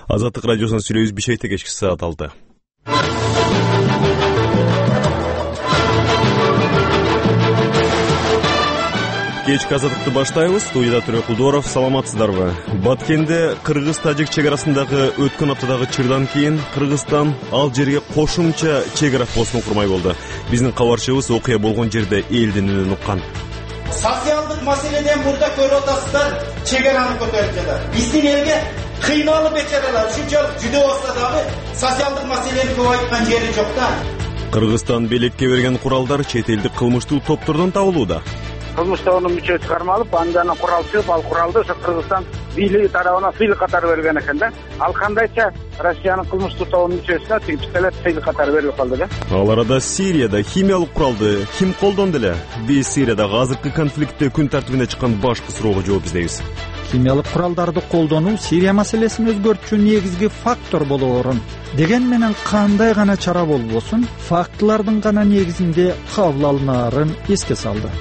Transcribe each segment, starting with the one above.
Азаттык радиосунан сүйлөйбүз, Бишкекте кечки саат 6. Кечки азаттыкты баштайбыз. Студияда Төрө Кулдоров. Саламатсыздарбы? Баткенде Кыргыз-Тажик чегарасындагы өткөн аптадагы чырдан кийин Кыргызстан ал жерге кошумча чегара постун курмай болду. Биздин кабарчыбыз окуя болгон жерде элдин үнүн уккан. Социалдык маселеден мурда көрүп атасыздар, чегараны көтөрүп жатат. Биздин элге кыйналып бечаралар ушунчалык жүдө болсо дагы социалдык маселени көп айткан жери жок да. Кыргызстан белекке берген куралдар чет элдик кылмыштуу топтордон табылууда. Кылмыш тобунун мүчөсү кармалып, андан курал чыгып, ал куралды ошо Кыргызстан бийлиги тарабынан сыйлык катары берген экен да. Ал кандайча Россиянын кылмыштуу тобунун мүчөсүнө тиги пистолет сыйлык катары берилип калды да. Ал арада Сирияда химиялык куралды ким колдонду эле? Биз Сириядагы азыркы конфликтте күн тартибине чыккан башкы суроого жооп издейбиз. Химиялык куралдарды колдонуу Сирия маселесин өзгөртүүчү негизги фактор болоорун. Деген менен кандай гана чара болбосун, фактылардын гана негизинде кабыл алынаарын эске салды.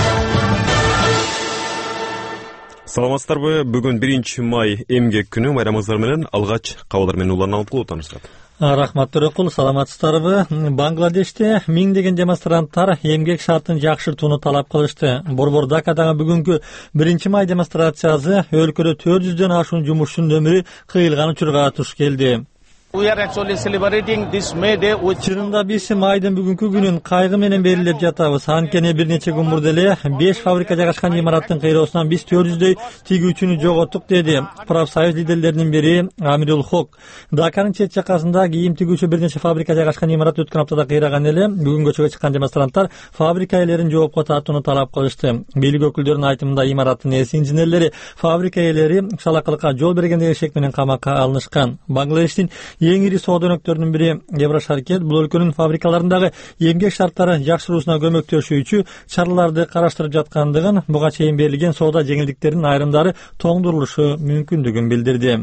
Саламатсыздарбы? Бүгүн 1 май эмгек күнү. Майрамыңыздар менен алгач кабылдар менен уларны алып кылып. Рахмат Төрөкул, саламатсыздарбы? Бангладеште миңдеген демонстранттар эмгек шартын жакшыртууну талап кылышты. Борбор Дакадагы бүгүнкү 1 май демонстрациясы өлкөдө 400дөн ашуун жумушчунун өмүрү кыйылган учурга туш келди. We are actually celebrating this May Day with Чырында биз майдын бүгүнкү күнүн кайгы менен белгилеп жатабыз. Анткени бир нече күн мурда эле 5 фабрика жайгашкан имараттын кыйроосунан биз 400дөй тигүүчүнү жоготтук, деди профсоюз лидерлеринин бири Амирул Хок. Даканын чет жакасында кийим тигүүчү бир нече фабрика жайгашкан имарат өткөн аптада кыйраган эле. Бүгүн көчөгө чыккан демонстранттар фабрика ээлерин жоопко тартууну талап кылышты. Бийлик өкүлдөрүнүн айтымында имараттын эси инженерлери фабрика ээлери шалакылыкка жол берген деген шек менен камакка алынышкан. Бангладештин эң ири соода өнөктөрүнүн бири Еврошаркет бул өлкөнүн фабрикаларындагы эмгек шарттары жакшыруусуна көмөктөшүүчү чараларды караштырып жаткандыгын, буга чейин берилген соода жеңилдиктеринин айрымдары тоңдурулушу мүмкүндүгүн билдирди.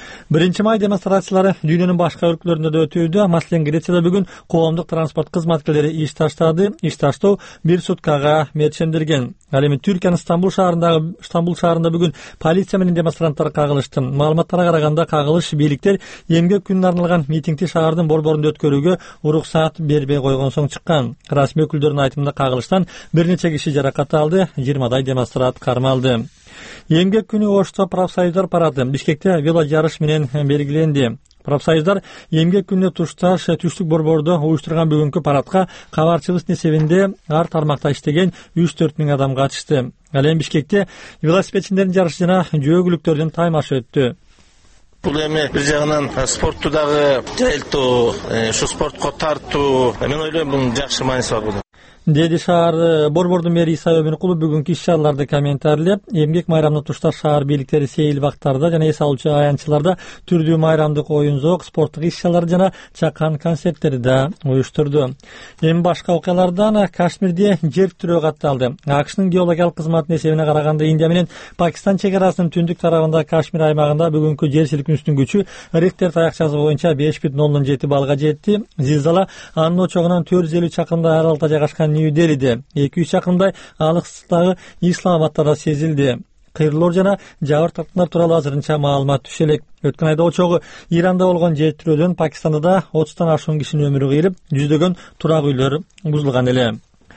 1 май демонстрациялары дүйнөнүн башка өлкөлөрүндө да өтүүдө. Маселен, Грецияда бүгүн коомдук транспорт кызматкерлери иш таштады. Иш таштоо 1 суткага мерчемдирген. Ал эми Түркиянын Стамбул шаарында бүгүн полиция менен демонстранттар кагылышты. Маалыматтарга караганда кагылыш бийликтер эмгек күнүнө арналган митингди шаардын борборунда өткөрүүгө уруксаат бербей койгон соң чыккан. Расмий өкүлдөрдүн айтымында кагылыштан бир нече киши жаракат алды, 20дай демонстрант кармалды. Эмгек күнү Ошто профсоюздар парады Бишкекте вело жарыш менен белгиленди. Профсоюздар эмгек күнүнө тушташ түштүк борбордо уюштурган бүгүнкү парадка кабарчыбыз несебинде ар тармакта иштеген 3-4 миң адам катышты. Ал эми Бишкекте велосипедчилердин жарышы жана жөөгүлүктөрдүн таймашы өттү. Бул эми бир жагынан спортту дагы жайылтуу, ушу спортко тартуу, мен ойлойм бунун жакшы мааниси бар. Деди шаар борбордун мэри Иса Өбүнкулов бүгүнкү иш-чараларды комментарлеп, эмгек майрамына тушташ шаар бийликтери сейил бактарда жана эс алуучу аянтчыларда түрдүү майрамдык оюн-зоок, спорттук иш-чаралар жана чакан концерттерди да уюштурду. Эми башка окуялардан Кашмирде жер тирөө катталды. АКШнын геологиялык кызматынын эсебине караганда Индия менен Пакистан чегарасынын түндүк тарабында Кашмир аймагында бүгүнкү жер силкинүүсүнүн күчү Рихтер таякчасы боюнча 5,07 балга жетти. Зилзала анын очогунан 450 чакырымдай аралыкта жайгашкан Нью-Делиде, 200 чакырымдай алыстыктагы Исламабадта да сезилди. Кыйрылуулар жана жабыр тарткандар тууралуу азырынча маалымат түшө элек. Өткөн айда очогу Иранда болгон жер тирөөдөн Пакистанда да 30тан ашуун кишинин өмүрү кыйылып, жүздөгөн турак үйлөр бузулган эле.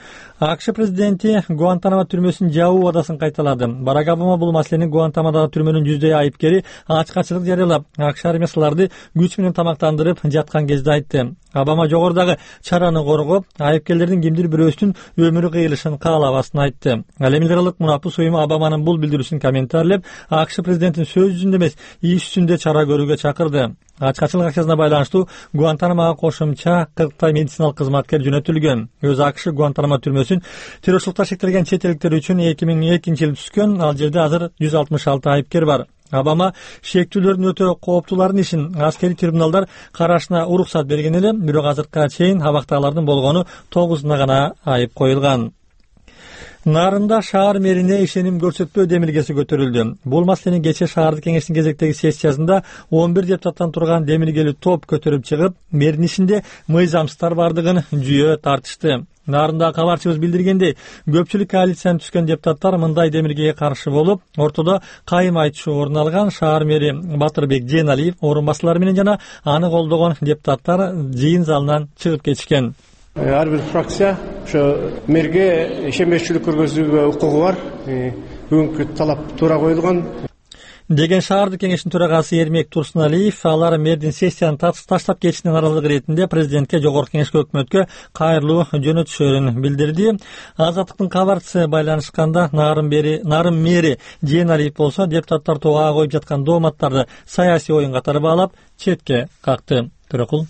АКШ президенти Гуантанамо түрмөсүнүн жабуу убадасын кайталады. Барак Обама бул маселени Гуантанамодагы түрмөнүн жүздөй айыпкери ачкачылык жарыялап, АКШ армиясыларды күч менен тамактандырып жаткан кезде айтты. Обама жогорудагы чараны коргоп, айыпкерлердин кимдир бирөөсүнүн өмүрү кыйылышын каалабасын айтты. Ал эми Либералдык мунапыс уюму Обаманын бул билдирүүсүн комментарлеп, АКШ президентин сөз жүзүндө эмес, иш жүзүндө чара көрүүгө чакырды. Ачкачылык акциясына байланыштуу Гуантанамога кошумча 40 медициналык кызматкер жөнөтүлгөн. Өз АКШ Гуантанамо түрмөсүн террорчулукта шектелген чет элдиктер үчүн 2002-жылы түзгөн. Ал жерде азыр 166 айыпкер бар. Обама шектүүлөрдүн өтө кооптуулардын ишин аскерий трибуналдар карашына уруксат берген эле, бирок азыркыга чейин абактагылардын болгону 9-уна гана айып коюлган. Нарында шаар мэрине ишеним көрсөтпөө демилгеси көтөрүлдү. Бул маселени кечээ шаардык кеңештин кезектеги сессиясында 11 депутаттан турган демилгелүү топ көтөрүп чыгып, мэрдин ишинде мыйзамсыздар бардыгын жүйө тартышты. Нарында кабарчыбыз билдиргендей, көпчүлүк коалициядан түшкөн депутаттар мындай демилгеге каршы болуп, ортодо кайым айтышуу орун алган. Шаар мэри Батырбек Жээналиев орун басчылары менен жана аны колдогон депутаттар жыйын залынан чыгып кетишкен. Ар бир фракция ошо мэрге ишенбешчилик көргөзүүгө укугу бар. Бүгүнкү талап туура коюлган деген шаардык кеңештин төрагасы Эрмек Турсуналиев алар мэрдин сессияны таштап кетишине наразылык иретинде президентке, жогорку кеңешке, өкмөткө кайрылуу жөнөтүшөрүн билдирди. Азаттыктын кабарчысы байланышканда Нарын мэри Жээналиев болсо депутаттар тоого коюп жаткан дооматтарды саясий оюн катары баалап четке какты. Төрөкул.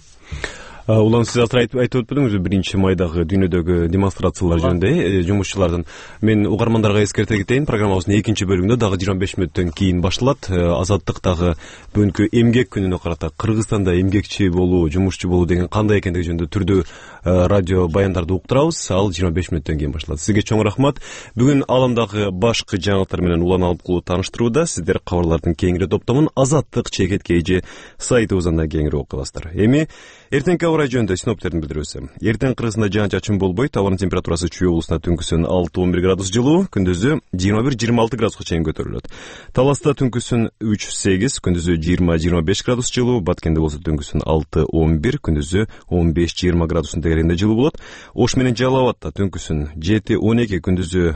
Улан, сиз азыр айтып өтпөдүңүзбү 1-майдагы дүйнөдөгү демонстрациялар жөнүндө жумушчулардын. Мен угармандарга эскерте кетейин, программабыздын 2-бөлүгүндө дагы 25 мүнөттөн кийин башталат. Азаттыктагы бүгүнкү эмгек күнүнө карата Кыргызстанда эмгекчи болуу, жумушчу болуу деген кандай экендиги жөнүндө түрдүү радио баяндарды уктурабыз. Ал 25 мүнөттөн кийин башталат. Сизге чоң рахмат. Бүгүн аламдагы башкы жаңылыктар менен Улан Алыпкулу тааныштырууда. Сиздер кабарлардын кеңири топтомун Азаттык чекет KG сайтыбыздан кеңири окуп аласыздар. Эми эртеңки орай жөнүндө синоптиктердин билдирүүсү. Эртең Кыргызстанда жаан-чачын болбойт. Абанын температурасы Чүй облусунда түнкүсүн 6-11 градус жылуу, күндүзү 21-26 градуска чейин көтөрүлөт. Таласта түнкүсүн 3-8, күндүзү 20-25 градус жылуу, Баткенде болсо түнкүсүн 6-11, күндүзү 15-20 градустун тегерегинде жылуу болот. Ош менен Жалал Абадта түнкүсүн 7-12, күндүзү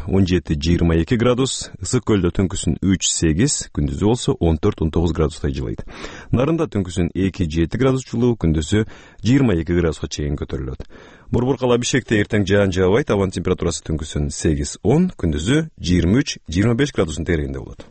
17-22 градус, Ысык көлдө түнкүсүн 3-8, күндүзү болсо 14-19 градустай жылыйт. Нарында түнкүсүн 2-7 градус жылуу, күндүзү 22 градуска чейин көтөрүлөт. Борборкала Бишкекте эртең жаан жаабайт, абанын температурасы түнкүсүн 8-10, күндүзү 23-25 градустун тегерегинде болот.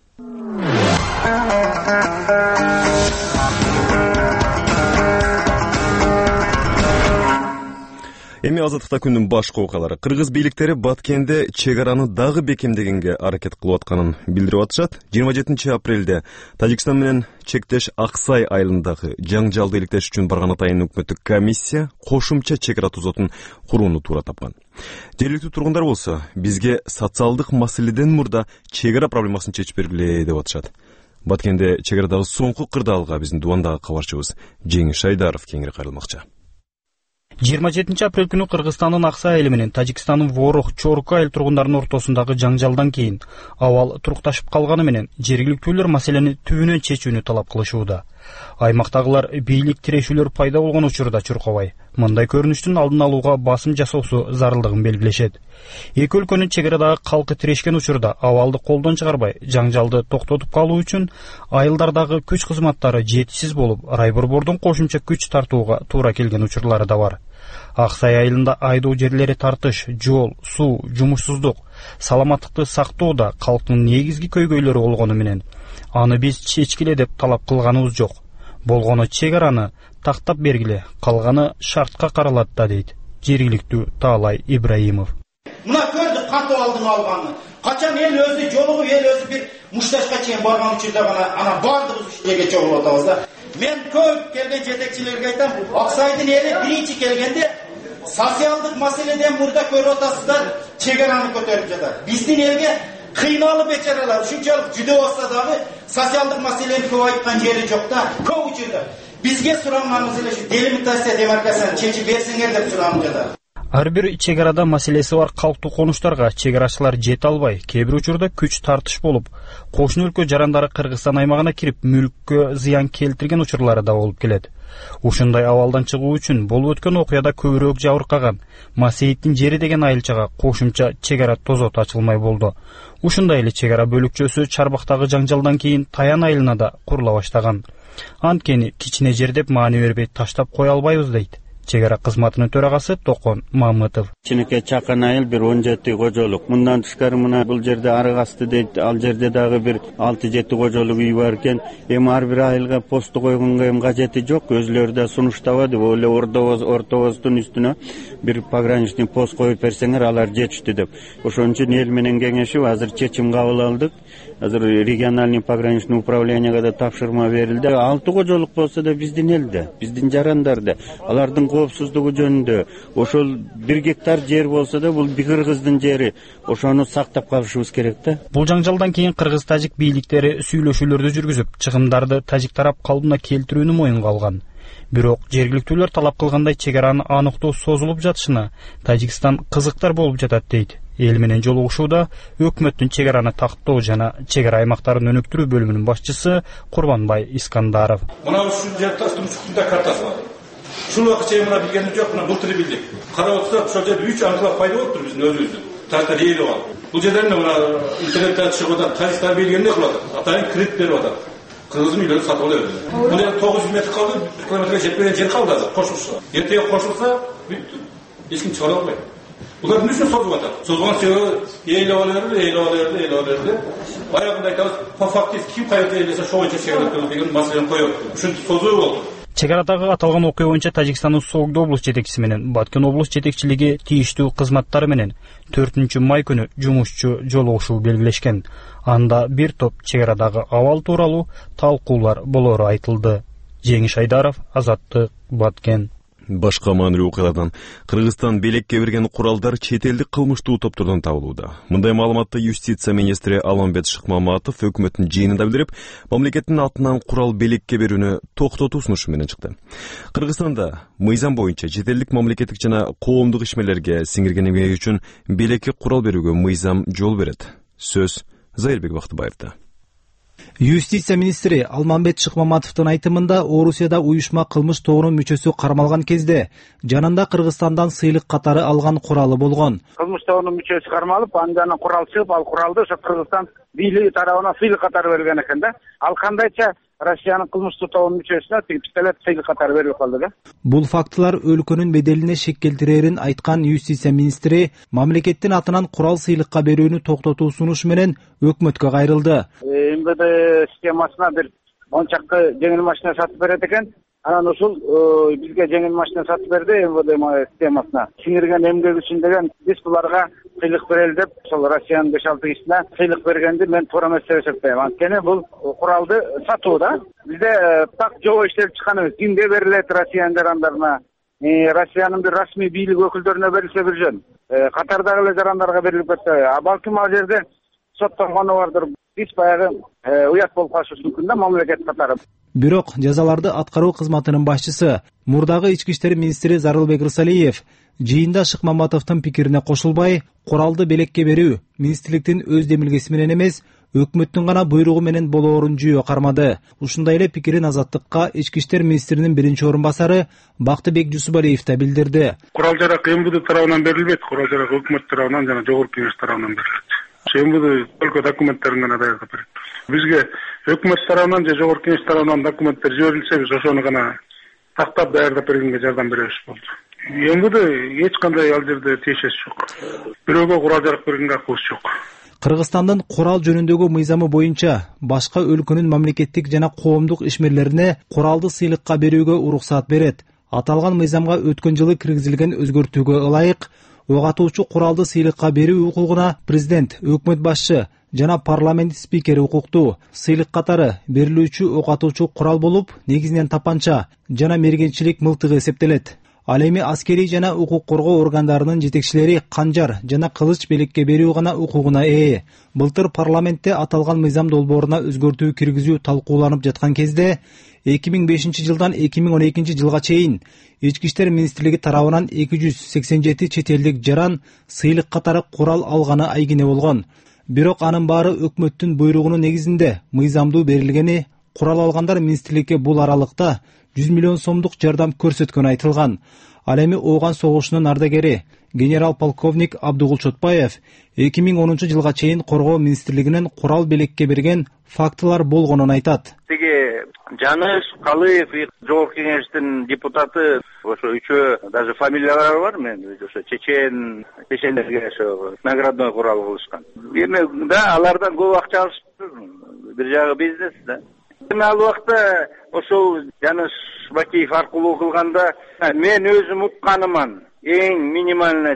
Эми азаттыкта күндүн башкы окуялары. Кыргыз бийликтери Баткенде чек араны дагы бекемдегенге аракет кылып атканын билдирип атышат. 27 апрелде Тажикстан менен чектеш Аксай айылындагы жаңжалды иликтеш үчүн барган атайын өкмөттүк комиссия кошумча чек ара тузотун курууну туура тапкан. Жергиликтүү тургундар болсо бизге социалдык маселеден мурда чек ара проблемасын чечип бергиле деп атышат. Баткенде чек арадагы соңку кырдаалга биздин Дубандагы кабарчыбыз Жеңиш Айдаров кеңири кайрылмакчы. 27 апрель күнү Кыргызстандын Аксай айылы менен Тажикстандын Ворух, Чорку айыл тургундарынын ортосундагы жаңжалдан кийин абал турукташып калганы менен жергиликтүүлөр маселени түбүнөн чечүүнү талап кылышууда. Аймактагылар бийлик тирешүүлөр пайда болгон учурда чуркабай, мындай көрүнүштүн алдын алууга басым жасоосу зарылдыгын белгилешет. Эки өлкөнүн чек арадагы калкы тирешкен учурда абалды колдон чыгарбай, жаңжалды токтотуп калуу үчүн айылдардагы күч кызматтары жетишсиз болуп, райборбордун кошумча күч тартууга туура келген учурлары да бар. Аксай айылында айдоо жерлери тартыш, жол, суу, жумушсуздук, саламаттыкты сактоодо калктын негизги көйгөйлөрү болгону менен аны биз чечкиле деп талап кылганыбыз жок. Болгону чек араны тактап бергиле, калганы шартка каралат да дейт жергиликтүү Таалай Ибраимов. Мына көрдүк кантип алдын алганын. Качан эл өзү жолугуп, эл өзү бир мушташка чейин барган учурда ана бардыгыбыз ушуга чогулуп атабыз да. Мен көп келген жетекчилерге айтам, Аксайдын эли биринчи келгенде социалдык маселеден мурда көрүп атасыздар, чек араны көтөрүп жатат. Биздин элге кыйналып бечаралар ушунчалык жүдө болсо дагы социалдык маселени көп айткан жери жок да. Көп учурда бизге суранганыбыз эле ушу делимитация демаркацияны чечип берсеңер деп суранып жатат. Ар бир чек арада маселеси бар калктуу конуштарга чек арачылар жете албай, кээ бир учурда күч тартыш болуп, кошуна өлкө жарандары Кыргызстан аймагына кирип, мүлккө зыян келтирген учурлары да болуп келет. Ушундай абалдан чыгуу үчүн болуп өткөн окуяда көбүрөөк жабыркаган Масейиттин жери деген айылчага кошумча чек ара тозот ачылмай болду. Ушундай эле чек ара бөлүкчөсү Чарбактагы жаңжалдан кийин Таян айылына да курула баштаган. Анткени кичине жер деп маани бербей таштап кое албайбыз дейт чек ара кызматынын төрагасы Токон Мамытов. Кичинекей чакан айыл бир 17 кожолук. Мындан тышкары мына бул жерде Арыгасты дейт, ал жерде дагы бир 6-7 кожолук үй бар экен. Эми ар бир айылга посту койгонго эми кажети жок. Өзлөрү да сунуштабады. Эле ортобоздун үстүнө бир пограничный пост коюп берсеңер алар жетиштүү деп. Ошон үчүн эл менен кеңешип азыр чечим кабыл алдык. Азыр региональный пограничный управленияга да тапшырма берилди. 6 кожолук болсо да биздин элде, биздин жарандарда. Алардын коопсуздугу жөнүндө ошол 1 гектар жер болсо да бул кыргыздын жери, ошону сактап калышыбыз керек да. Бул жаңжалдан кийин кыргыз-тажик бийликтери сүйлөшүүлөрдү жүргүзүп, чыгымдарды тажик тарап калыбына келтирүүнү моюнга алган. Бирок жергиликтүүлөр талап кылгандай чегараны аныктоо созулуп жатышына Тажикстан кызыктар болуп жатат дейт. Эл менен жолугушууда өкмөттүн чегараны тактоо жана чегара аймактарын өнүктүрүү бөлүмүнүн башчысы Курбанбай Искандаров. Мына ушул жерде ушундай картасы бар. Ушул убакка чейин мына билгеним жок, мына былтыр билдик. Карап отсак, ошол жерде 3 анклав пайда болуптур биздин өзүбүздүн. Тарта ээлеп алып. Бул жерден мына интернеттен чыгып атат, Тажикстан билгендей кылып атат. Атайын кредит берип атат. Кыргыздын үйлөрүн сатып алып берди. Мына 900 метр калды, 1 километрге жетпеген жер калды азыр кошулса. Эртеге кошулса, бүттү. Эч ким чыгара албайт. Булар эмне үчүн созуп атат? Созгон себеби ээлеп алып. Баягындай айтабыз, по фактически ким кайерде ээлесе ошо боюнча чегара өткөрүлөт деген маселени коёт. Ушинтип созуу болду. Чегарадагы аталган окуя боюнча Тажикстандын Согдо облус жетекчиси менен Баткен облус жетекчилиги тийиштүү кызматтары менен 4-май күнү жумушчу жолугушуу белгилешкен. Анда бир топ чегарадагы абал тууралуу талкуулар болору айтылды. Жеңиш Айдаров, Азаттык, Баткен. Башка маанилүү окуялардан Кыргызстан белекке берген куралдар чет элдик кылмыштуу топтордон табылууда. Мындай маалыматты юстиция министри Алмамбет Шыкмаматов өкмөттүн жыйынында билдирип, мамлекеттин атынан курал белекке берүүнү токтотуу сунушу менен чыкты. Кыргызстанда мыйзам боюнча чет элдик мамлекеттик жана коомдук ишмерлерге сиңирген эмгеги үчүн белекке курал берүүгө мыйзам жол берет. Сөз Зайырбек Бактыбаевда. Юстиция министри Алмамбет Шыкмаматовдун айтымында Орусияда уюшма кылмыш тобунун мүчөсү кармалган кезде жанында Кыргызстандан сыйлык катары алган куралы болгон. Кылмыш тобунун мүчөсү кармалып, андан курал чыгып, ал куралды ошо Кыргызстан бийлиги тарабынан сыйлык катары берген экен да. Ал кандайча Россиянын кылмыштуу тобунун мүчөсүнө пистолет сыйлык катары берип калды да. Бул фактылар өлкөнүн беделине шек келтирерин айткан юстиция министри мамлекеттин атынан курал сыйлыкка берүүнү токтотуу сунушу менен өкмөткө кайрылды. МВД системасына бир 10 чакты жеңил машина сатып берет экен. Анан ушул бизге жеңил машина сатып берди МВД системасына. Сиңирген эмгек үчүн деген биз буларга сыйлык берели деп, ошол Россиянын 5-6 кишине сыйлык бергенди мен туура эмес деп эсептейм. Анткени бул куралды сатуу да. Бизде так жобо иштелип чыккан эмес. Кимге берилет Россиянын жарандарына? Россиянын бир расмий бийлик өкүлдөрүнө берилсе бир жөн. Катардагы эле жарандарга берилип кетсе, балким ал жерде соттолгону бардыр. Биз баягы уят болуп калышыбыз мүмкүн да мамлекет катары. Бирок жазаларды аткаруу кызматынын башчысы, мурдагы ички иштер министри Зарылбек Рысалиев жыйында Шыкмаматовдун пикирине кошулбай, куралды белекке берүү министрликтин өз демилгеси менен эмес, өкмөттүн гана буйругу менен болоорун жүйө кармады. Ушундай эле пикирин Азаттыкка ички иштер министринин биринчи орун басары Бактыбек Жусупалиев да билдирди. Курал жарак МВД тарабынан берилбейт, курал жарак өкмөт тарабынан жана жогорку кеңеш тарабынан берилет. МВД только документтерин гана даярдап берет. Бизге өкмөт тарабынан же жогорку кеңеш тарабынан документтер жиберилсе, биз ошону гана тактап даярдап бергенге жардам беребиз болду. МВД эч кандай ал жерде тиешеси жок. Бирөөгө курал жарак бергенге акыбыз жок. Кыргызстандын курал жөнүндөгү мыйзамы боюнча башка өлкөнүн мамлекеттик жана коомдук ишмерлерине куралды сыйлыкка берүүгө уруксаат берет. Аталган мыйзамга өткөн жылы киргизилген өзгөртүүгө ылайык ок атуучу куралды сыйлыкка берүү укугуна президент, өкмөт башчы жана парламент спикери укуктуу. Сыйлык катары берилүүчү ок атуучу курал болуп, негизинен тапанча жана мергенчилик мылтыгы эсептелет. Ал эми аскерий жана укук коргоо органдарынын жетекчилери канжар жана кылыч белекке берүү гана укугуна ээ. Былтыр парламентте аталган мыйзам долбооруна өзгөртүү киргизүү талкууланып жаткан кезде 2005 жылдан 2012 жылга чейин Ички иштер министрлиги тарабынан 287 чет элдик жаран сыйлык катары курал алганы айгине болгон. Бирок анын баары өкмөттүн буйругунун негизинде мыйзамдуу берилгени, курал алгандар министрликке бул аралыкта 100 миллион сомдук жардам көрсөткөнү айтылган. Ал эми Ооган согушунун ардагери генерал полковник Абдыгул Чотпаев 2010 жылга чейин коргоо министрлигинен курал белекке берген фактылар болгонун айтат. Жаныш Калыев, жогорку кеңештин депутаты, ошо үчөө даже фамилиялары бар, мен ошо чечендерге ошо наградной курал кылышкан. Эми да алардан көп акча алышты, бир жагы бизнес да. Эми ал убакта ошол Жаныш Бакиев аркылуу кылганда мен өзүм укканыман эң минимально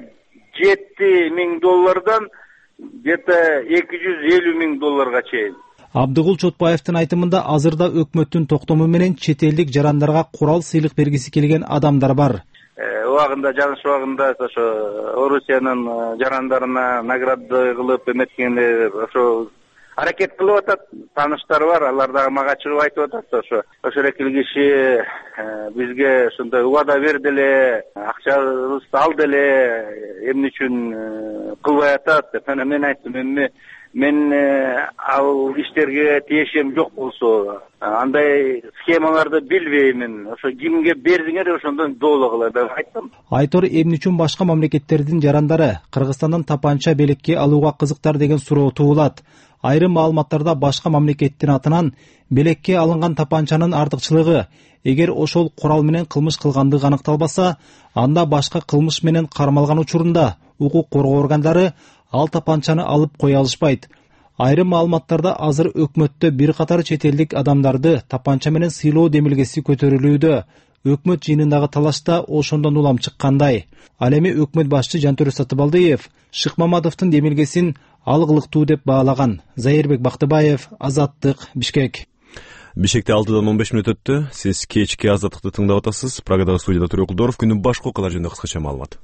$7,000 где-то $250,000 чейин. Абдыгул Чотпаевдин айтымында азырда өкмөттүн токтому менен чет элдик жарандарга курал сыйлык бергиси келген адамдар бар. убагында жагыш убагында ошо Орусиянын жарандарына награда кылып эметкенде ошо аракет кылып атат. Тааныштары бар, алар дагы мага чыгып айтып атат. Ошо экил киши бизге ушундай убада берди эле, акчабызды алды эле, эмне үчүн кылбай атат деп. Мен айттым, мен ал иштерге тиешем жок болсо, андай схемаларды билбеймин. Ошо кимге бердиңер, ошондон доологула деп айттым. Айтор эмне үчүн башка мамлекеттердин жарандары Кыргызстандан тапанча белекке алууга кызыктар деген суроо туулат. Айрым маалыматтарда башка мамлекеттин атынан белекке алынган тапанчанын артыкчылыгы, эгер ошол курал менен кылмыш кылгандыгы аныкталбаса, анда башка кылмыш менен кармалган учурунда укук коргоо органдары ал тапанчаны алып кое алышпайт. Айрым маалыматтарда азыр өкмөттө бир катар чет элдик адамдарды тапанча менен сыйлоо демилгеси көтөрүлүүдө. Өкмөт жыйынындагы талашта ошондон улам чыккандай. Ал эми өкмөт башчы Жантөрө Сатыбалдиев Шыкмаматовдун демилгесин алгылыктуу деп баалаган. Зайырбек Бактыбаев, Азаттык, Бишкек. Бишкекте 6:15 өттү. Сиз кечки Азаттыкты тыңдап атасыз. Прагадагы студияда Тургул Кудоров. Күндүн башка окуялары жөнүндө кыскача маалымат.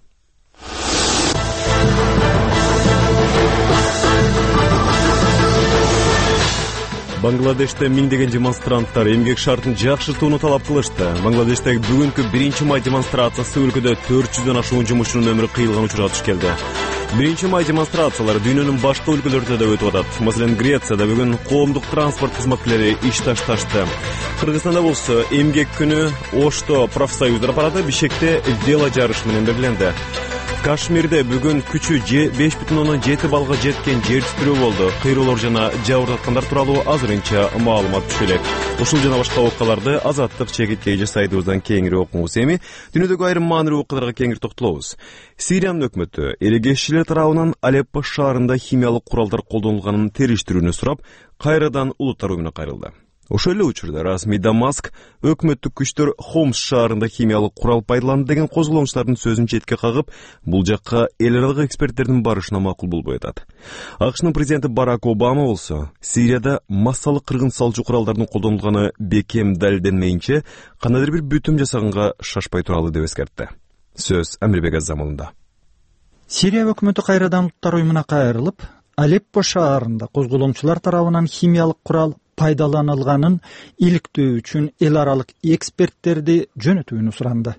Бангладеште миңдеген демонстранттар эмгек шартын жакшыртууну талап кылышты. Бангладештеги бүгүнкү 1-май демонстрациясы өлкөдө 400дөн ашуун жумушчунун өмүрү кыйылган учурга туш келди. 1-май демонстрациялары дүйнөнүн башка өлкөлөрүндө да өтүп атат. Маселен, Грецияда бүгүн коомдук транспорт кызматкерлери иш ташташты. Кыргызстанда болсо эмгек күнү Ошто профсоюздар парады Бишкекте вело жарыш менен белгиленди. Кашмирде бүгүн күчү 5,7 балга жеткен жер титирөө болду. Кыйроолор жана жабырдаткандар тууралуу азырынча маалымат түшө элек. Ушул жана башка окуяларды Азаттык чегиткеги сайтыбыздан кеңири окуңуз. Эми дүйнөдөгү айрым маанилүү окуяларга кеңири токтолобуз. Сириянын өкмөтү эрегешчилер тарабынан Алеппо шаарында химиялык куралдар колдонулганын териштирүүнү сурап, кайрадан улуттар уюмуна кайрылды. Ошол эле учурда расмий Дамаск өкмөттүк күчтөр Хомс шаарында химиялык курал пайдаланды деген козголоңчулардын сөзүн четке кагып, бул жакка эл аралык эксперттердин барышына макул болбой атат. АКШнын президенти Барак Обама болсо, Сирияда массалык кыргын салчу куралдардын колдонулганы бекем далилденмейинче, кандайдыр бир бүтүм жасаганга шашпай туралы деп эскертти. Сөз Амирбек Азамалында. Сирия өкмөтү кайрадан улуттар уюмуна кайрылып, Алеппо шаарында козголоңчулар тарабынан химиялык курал пайдаланылганын иликтөө үчүн эл аралык эксперттерди жөнөтүүнү суранды.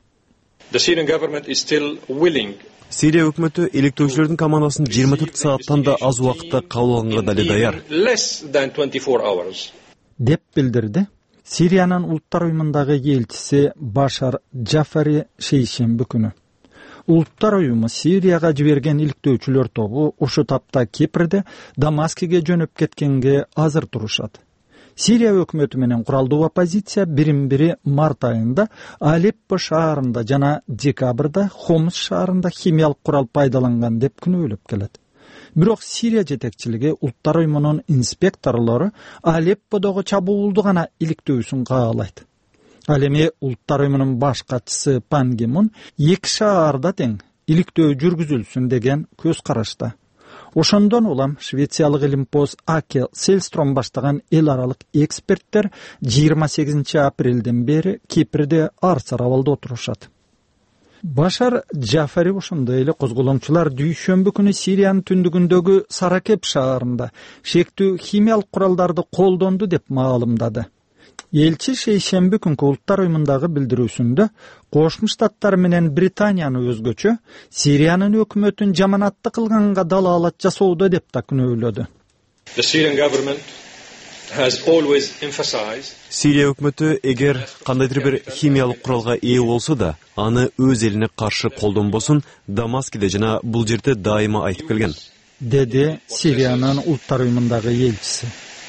Сирия өкмөтү иликтөөчүлөрдүн командасын 24 сааттан да аз убакытта кабыл алганга дале даяр деп билдирди Сириянын улуттар уюмундагы элчиси Башар Джафари шейшемби күнү. Улуттар уюму Сирияга жиберген иликтөөчүлөр тобу ушул тапта Кипрде Дамаскиге жөнөп кеткенге азыр турушат. Сирия өкмөтү менен куралдуу оппозиция бирин-бири март айында Алеппо шаарында жана декабрда Хомс шаарында химиялык курал пайдаланган деп күнөөлөп келет. Бирок Сирия жетекчилиги улуттар уюмунун инспекторлору Алепподогу чабуулду гана иликтөөсүн каалайт. Ал эми улуттар уюмунун баш катчысы Пан Ги Мун эки шаарда тең иликтөө жүргүзүлсүн деген көз карашта. Ошондон улам швециялык илимпоз Аке Селстром баштаган эл аралык эксперттер 28 апрелден бери Кипрде арсар абалда отурушат. Башар Джафари ошондой эле козголоңчулар дүйшөмбү күнү Сириянын түндүгүндөгү Саракеп шаарында шектүү химиялык куралдарды колдонду деп маалымдады. Элчи шейшемби күнкү улуттар уюмундагы билдирүүсүндө Кошмо Штаттар менен Британияны өзгөчө Сириянын өкмөтүн жаманатты кылганга далаалат жасоодо деп да күнөөлөдү. Сирия өкмөтү эгер кандайдыр бир химиялык куралга ээ болсо да, аны өз элине каршы колдонбосун Дамаскиде жана бул жерде дайыма айтып келген, деди Сириянын улуттар уюмундагы элчиси.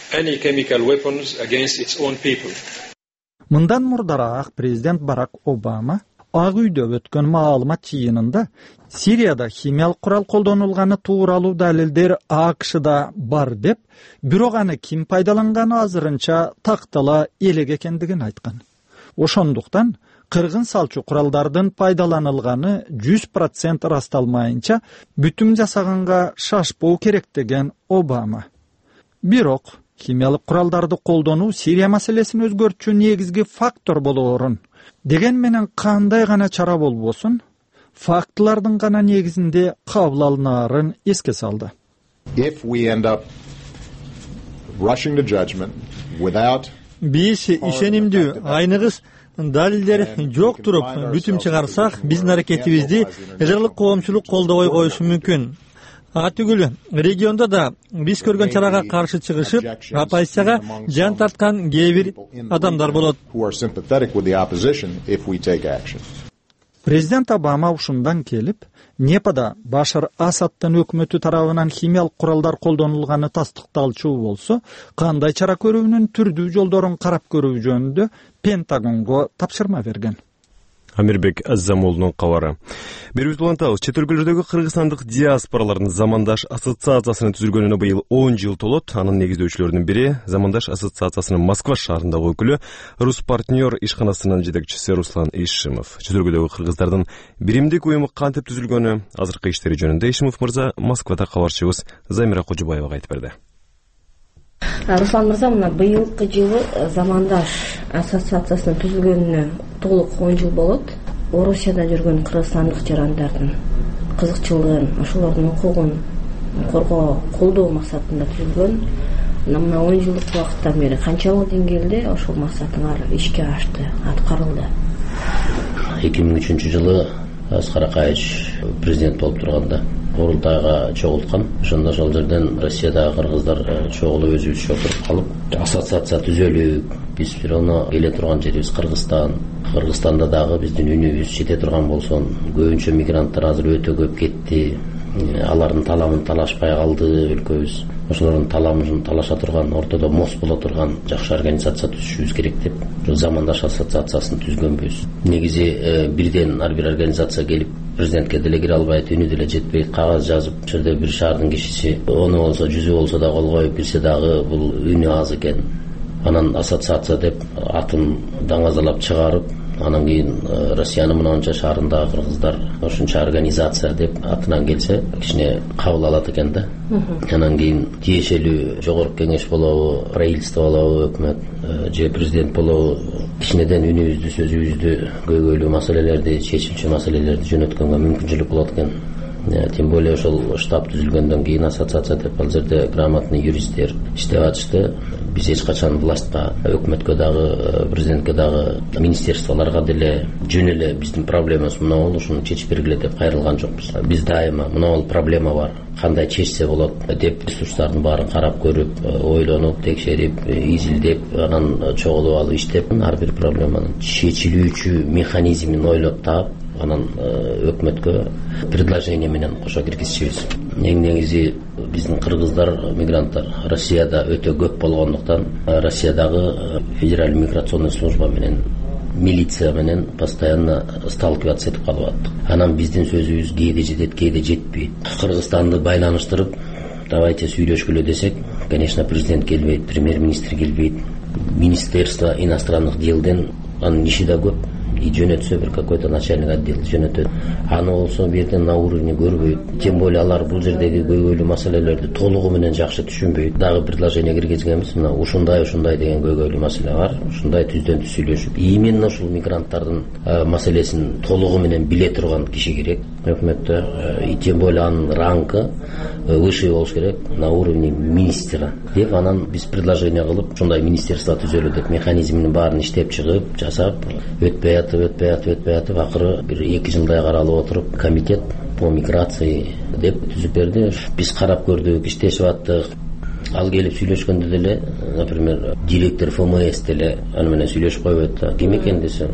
Мындан мурдараак президент Барак Обама Ак үйдө өткөн маалымат жыйынында Сирияда химиялык курал колдонулганы тууралуу далилдер АКШда бар деп, бирок аны ким пайдаланганы азырынча тактала элек экендигин айткан. Ошондуктан кыргын салчу куралдардын пайдаланылганы 100% ырасталмайынча бүтүм жасаганга шашпоо керек деген Обама. Бирок химиялык куралдарды колдонуу Сирия маселесин өзгөртүүчү негизги фактор болоорун, деген менен кандай гана чара болбосун, фактылардын гана негизинде кабыл алынаарын эске салды. If we end up rushing to judgment without биз ишенимдүү, айныгыс далилдер жок туруп бүтүм чыгарсак, биздин аракетибизди жергиликтүү коомчулук колдобой коюшу мүмкүн. Атүгүл региондо да биз көргөн чарага каршы чыгышып, оппозицияга жан тарткан кээ бир адамдар болот. Президент Обама ушундан келип, Непада Башар Асаддын өкмөтү тарабынан химиялык куралдар колдонулганы тастыкталчу болсо, кандай чара көрүүнүн түрдүү жолдорун карап көрүү жөнүндө Пентагонго тапшырма берген. Амирбек Аззамулдун кабары. Берүүбүз улантабыз. Чет өлкөлөрдөгү кыргызстандык диаспоралардын Замандаш ассоциациясынын түзүлгөнүнө быйыл 10 жыл толот. Анын негиздөөчүлөрүнүн бири Замандаш ассоциациясынын Москва шаарындагы өкүлү, Рус партнер ишканасынын жетекчиси Руслан Ишимов. Чет өлкөдөгү кыргыздардын биримдик уюму кантип түзүлгөнү, азыркы иштери жөнүндө Ишимов мырза Москвада кабарчыбыз Замира Кожубаевага айтып берди. Руслан мырза, мына быйылкы жылы Замандаш ассоциациясынын түзүлгөнүнө толук 10 жыл болот. Орусияда жүргөн кыргызстандык жарандардын кызыкчылыгын, ошолордун укугун колдоо максатында түзүлгөн. Мына 10 жылдык убакыттан бери канчалык деңгээлде ошол максатыңар ишке ашты, аткарылды? 2003 жылы Аскар Акаевич президент болуп турганда курултайга чогулткан. Ошондо ошол жерден Россиядагы кыргыздар чогулуп өзүбүзчө отуруп калып, ассоциация түзөлүп, биз бирөөнө келе турган жерибиз Кыргызстан. Кыргызстанда дагы биздин үнүбүз жете турган болсо, көбүнчө мигранттар азыр өтө көп кетти. Алардын таламын талашпай калды өлкөбүз. Ошолордун таламын талаша турган, ортодо мост боло турган жакшы организация түзүшүбүз керек деп Замандаш ассоциациясын түзгөнбүз. Негизи бирден ар бир организация келип президентке деле кире албайт, үнү деле жетпейт, кагаз жазып, жерде бир шаардын кишиси 10 болсо 100 болсо да кол коюп кирсе дагы бул үнү аз экен. Анан ассоциация деп атын даңазалап чыгарып, анан кийин Россиянын мынанча шаарындагы кыргыздар ушунча организация деп атынан келсе, кичине кабыл алат экен да. Анан кийин тиешелүү жогорку кеңеш болобу, правительство болобу, өкмөт же президент болобу кичинеден үнүбүздү, сөзүбүздү, көйгөйлүү маселелерди, чечимчи маселелерди жөнөткөнгө мүмкүнчүлүк болот экен. Тем более ошол штаб түзүлгөндөн кийин ассоциация деп ал жерде грамотный юристтер иштеп атышты. Биз эч качан властька, өкмөткө дагы, президентке дагы, министерстволорго деле жөн эле биздин проблемабыз мына болду, ушуну чечип бергиле деп кайрылган жокпуз. Биз дайыма мына бул проблема бар, кандай чечсе болот деп ресурстардын баарын карап көрүп, ойлонуп, текшерип, изилдеп, анан чогулуп алып иштеп, ар бир проблеманын чечилүүчү механизмин ойлоп таап, анан өкмөткө предложение менен кошо киргизчүбүз. Эң негизи биздин кыргыздар, мигранттар Россияда өтө көп болгондуктан, Россиядагы федераль миграционный служба менен, милиция менен постоянно сталкиваться этип калып аттык. Анан биздин сөзүбүз кээде жетет, кээде жетпейт. Кыргызстанды байланыштырып, давайте сүйлөшкүлө десек, конечно, президент келбейт, премьер-министр келбейт, министерство иностранных делден анын иши да көп. И жөнөтсө бир какой-то начальник отдел жөнөтөт. Аны болсо бирден на уровне көрбөйт. Тем более алар бул жердеги көйгөйлүү маселелерди толугу менен жакшы түшүнбөйт. Дагы предложение киргизгенбиз. Мына ушундай деген көйгөйлүү маселе бар. Ушундай түздөн түз сүйлөшүп, именно ушул мигранттардын маселесин толугу менен биле турган киши керек өкмөттө. И тем более анын рангы выше болуш керек, на уровне министра деп анан биз предложение кылып, ушундай министерство түзөлө деп механизмин баарын иштеп чыгып, жасап, өтпөй атып, акыры бир 2 жылдай каралып отуруп, комитет по миграции деп түзүп берди. Биз карап көрдүк, иштешип аттык. Ал келип сүйлөшкөндө деле, например, директор ФМС деле аны менен сүйлөшүп койбойт да. Ким экен десе,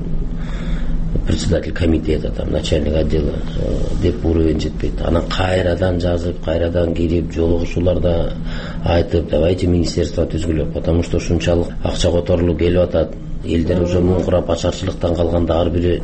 председатель комитета, там, начальник отдела деп уровень жетпейт. Анан кайрадан жазып, кайрадан кирип, жолугушууларда айтып, давайте министерство түзгүлө, потому что ушунчалык акча которулуп келип атат. Элдер уже муңкурап ачарчылыктан калганда ар бири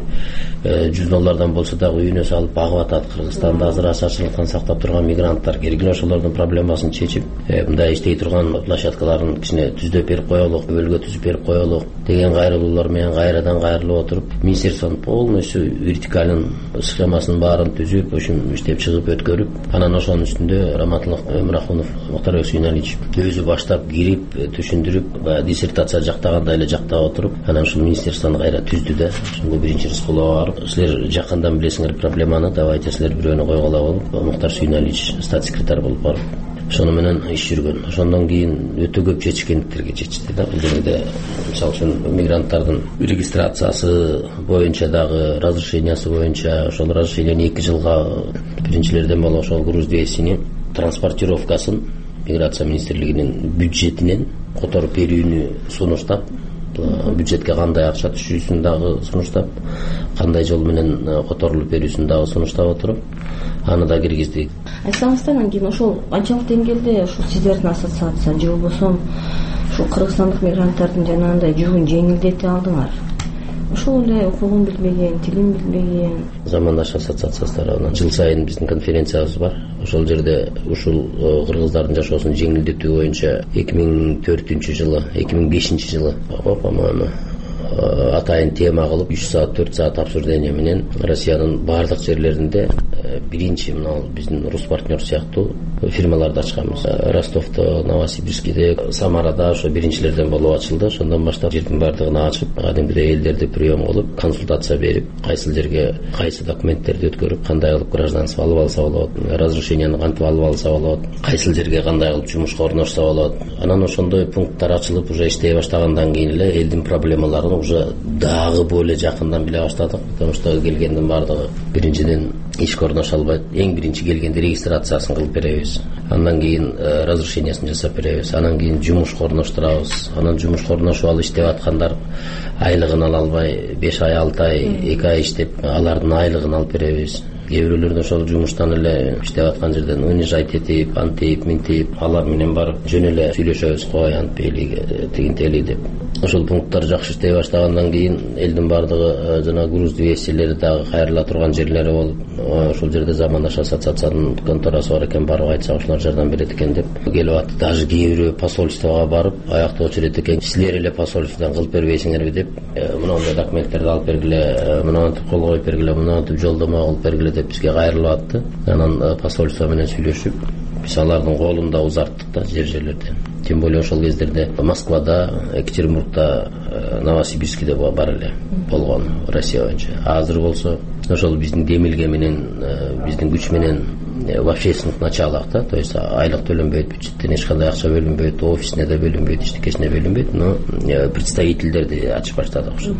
$100 болсо дагы үйүнө салып багып атат. Кыргызстанда азыр ачарчылыктан сактап турган мигранттар келгиле ошолордун проблемасын чечип, мындай иштей турган площадкаларын кичине түздөп берип коелук, бөлгө түзүп берип коелук деген кайрылуулар менен кайрадан кайрылып отуруп, министерствонун полностью вертикалын схемасын баарын түзүп, ошун иштеп чыгып өткөрүп, анан ошонун үстүндө Раматылык Өмүрахунов Муктарбек Сүйүналич өзү баштап кирип, түшүндүрүп, диссертация жактагандай эле жактап отуруп, отуруп анан ушул министерствону кайра түздү да ошондо биринчи Рыскуловго барып силер жакындан билесиңер проблеманы, давайте силер бирөөнү койгула болуп Мухтар Сүйүналич статс секретарь болуп барып ошону менен иш жүргөн. Ошондон кийин өтө көп чечкендиктерге жетишти да. Бул жерде мисалы үчүн мигранттардын регистрациясы боюнча дагы разрешениясы боюнча ошол разрешениени 2 жылга биринчилерден болуп ошол груз весини транспортировкасын миграция министрлигинин бюджетинен которуп берүүнү сунуштап, бюджетке кандай акча түшүүсүн дагы сунуштап, кандай жол менен которулуп берүүсүн дагы сунуштап отуруп, аны да киргиздик. Айсаңыздан кийин ошол канчалык деңгээлде ушул сиздердин ассоциация же болбосо ушул кыргызстандык мигранттардын жанагындай жүгүн жеңилдете алдыңар? Ошол эле укугун билбеген, тилин билбеген замандаш ассоциациясы тарабынан жыл сайын биздин конференциябыз бар. Ошол жерде ушул кыргыздардын жашоосун жеңилдетүү боюнча 2004-жылы, 2005-жылы по-моему атайын тема кылып 3 саат 4 саат обсуждение менен Россиянын баардык жерлеринде биринчи мына биздин рус партнер сыяктуу фирмаларды ачканбыз. Ростовдо, Новосибирскиде, Самарада ошо биринчилерден болуп ачылды. Ошондон баштап жердин баардыгын ачып, кадимгидей элдерди прием кылып, консультация берип, кайсы жерге кайсы документтерди өткөрүп, кандай кылып гражданство алып алса болот, разрешениени кантип алып алса болот, кайсы жерге кандай кылып жумушка орношсо болот. Анан ошондой пункттар ачылып, уже иштей баштагандан кийин эле элдин проблемаларын уже дагы более жакындан биле баштадык. Потому что келгендин баардыгы биринчиден ишке орноша албайт. Эң биринчи келгенде регистрациясын кылып беребиз. Андан кийин разрешениясын жасап беребиз. Анан кийин жумушка орноштурабыз. Анан жумушка орношуп алып иштеп аткандар айлыгын ала албай 5 ай, 6 ай, 2 ай иштеп алардын айлыгын алып беребиз. Кээ бирөөлөр ошол жумуштан эле иштеп аткан жерден унижать этип, антип, минтип, алар менен барып жөн эле сүйлөшөбүз, кой антпейлик, тигинтели деп. Ошол пункттар жакшы иштей баштагандан кийин элдин баардыгы жана груз весилери дагы кайрыла турган жерлери болуп, ошол жерде замандаш ассоциациянын конторасы бар экен, барып айтсак ошолор жардам берет экен деп келип атты. Даже кээ бирөө посольствого барып, аякта очурет экен, силер эле посольстводон кылып бербейсиңерби деп, мындай документтерди алып бергиле, мынантип кол коюп бергиле, мынантип жолдомо кылып бергиле деп бизге кайрылып атты. Анан посольство менен сүйлөшүп, биз алардын колун да узарттык да жерлерде. Тем более ошол кездерде Москвада, Екатеринбургда, Новосибирскиде бар эле болгон Россия боюнча. Азыр болсо ошол биздин демилге менен, биздин күч менен в общественных началах, да, то есть айлык төлөнбөйт, бюджеттен эч кандай акча бөлүнбөйт, офисине да бөлүнбөйт, иштекесине бөлүнбөйт, но представительдерди ачып баштадык ошо.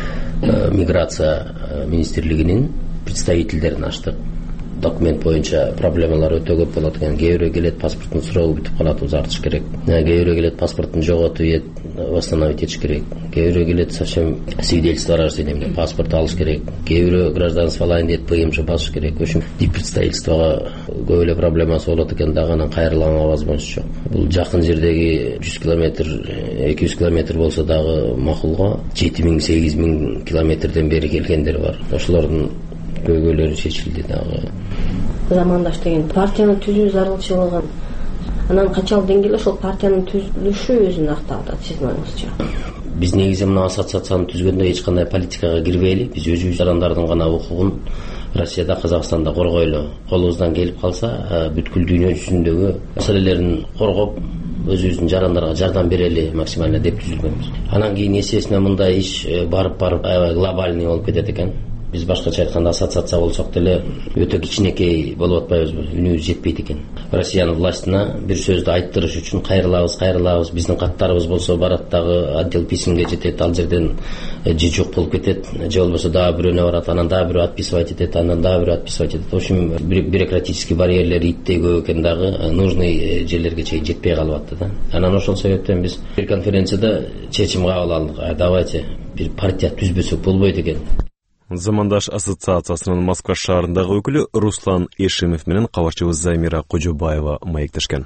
Миграция министрлигинин представительдерин ачтык. Документ боюнча проблемалар өтө көп болот экен. Кээ бирөө келет, паспорттун срогу бүтүп калат, узартыш керек. Кээ бирөө келет, паспортун жоготуп, восстановить этиш керек. Кээ бирөө келет, совсем свидетельство о рождении, паспорт алыш керек. Кээ бирөө гражданство алайын дейт, ПМЖ басыш керек. В общем, диппредставительствого көп эле проблемасы болот экен, дагы анан кайрыламага возможность жок. Бул жакын жердеги 100 километр, 200 километр болсо дагы макулга 7000-8000 километрден бери келгендер бар. Ошолордун көйгөйлөрү чечилди дагы. Замандаш деген партияны түзүү зарылчылыгын анан качал деңгээлде ошол партиянын түзүлүшү өзүн акталды сиздин оюңузча? Биз негизи мына ассоциацияны түзгөндө эч кандай политикага кирбейли, биз өзүбүз жарандардын гана укугун Россияда, Казакстанда коргойлу. Колубуздан келип калса, бүткүл дүйнө жүзүндөгү маселелерин коргоп, өзүбүздүн жарандарга жардам берели максимально деп түзүлгөнбүз. Анан кийин естественно мындай иш барып аябай глобальный болуп кетет экен. Биз башкача айтканда ассоциация болсок деле өтө кичинекей болуп атпайбызбы? Үнүбүз жетпейт экен. Россиянын властына бир сөздү айттырыш үчүн кайрылабыз. Биздин каттарыбыз болсо барат дагы отдел письмге жетет, ал жерден же жок болуп кетет, же болбосо дагы бирөөнө барат, анан дагы бирөө отписывать этет, анан дагы бирөө отписывать этет. В общем, бюрократический барьерлер иттей көп экен дагы, нужный жерлерге чейин жетпей калып атты да. Анан ошол себептен биз бир конференцияда чечим кабыл алдык. Давайте бир партия түзбөсөк болбойт экен. Замандаш ассоциациясынын Москва шаарындагы өкүлү Руслан Эшимов менен кабарчыбыз Замира Кожобаева маектешкен.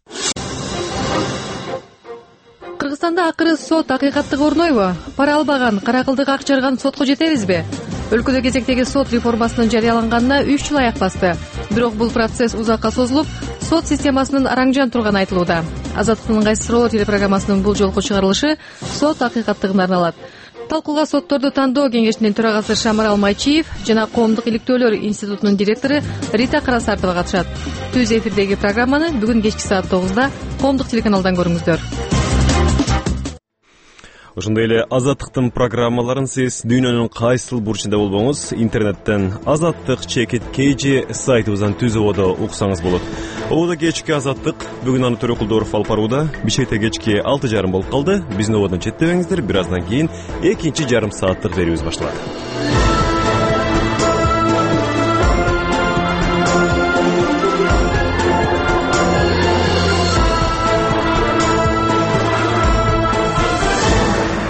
Кыргызстанда акыры сот акыйкаттык орнойбу? Пара албаган, каракылдык ак жарган сотко жетебизби? Өлкөдө кезектеги сот реформасынын жарыяланганына 3 жыл аяк басты. Бирок бул процесс узакка созулуп, сот системасынын араң турганы айтылууда. Азаттыктын кайсы суроо телепрограммасынын бул жолку чыгарылышы сот акыйкаттыгына арналат. Талкууга сотторду тандоо кеңешинин төрагасы Шамарал Майчиев жана Коомдук иликтөөлөр институтунун директору Рита Карасартова катышат. Түз эфирдеги программаны бүгүн кечки саат 9-да Коомдук телеканалдан көрүңүздөр. Ошондой эле Азаттыктын программаларын сиз дүйнөнүн кайсыл бурчунда болбоңуз интернеттен Азаттык /KG сайтыбыздан түзүп алып уксаңыз болот. Обода кечки Азаттык бүгүн аны Төрө Кулдоров алып барууда. Бишкекте кечки 6:30 болуп калды. Биздин ободон четтебеңиздер. Бир аздан кийин экинчи жарым сааттык берүүбүз башталат.